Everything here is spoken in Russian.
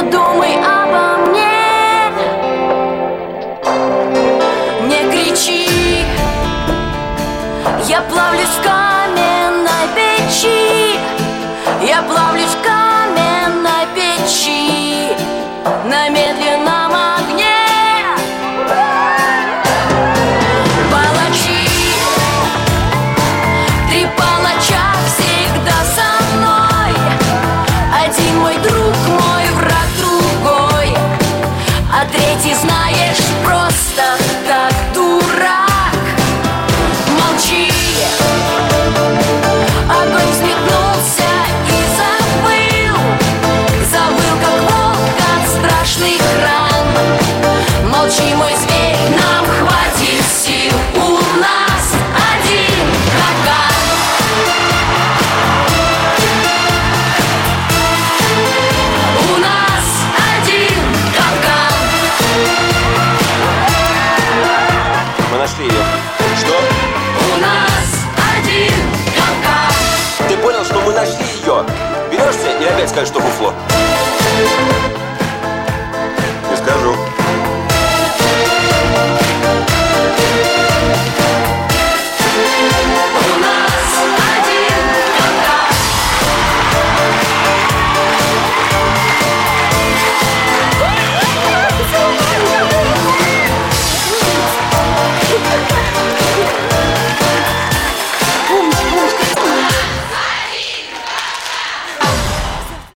думай обо мне, не кричи. Я плавлюсь в каменной печи, я плавлюсь в каменной печи на медленном огне. Палачи, три палача всегда со мной. Один мой друг, мой враг другой, а третий, знаешь, просто так дурак. Молчи. Огонь взметнулся и завыл, завыл, как волк от страшных ран. Молчи, мой зверь, нам хватит сил, у нас один капкан. У нас один капкан. Мы нашли ее. Что? У нас один капкан. Ты понял, что мы нашли ее? Берешься и опять скажешь, что фуфло.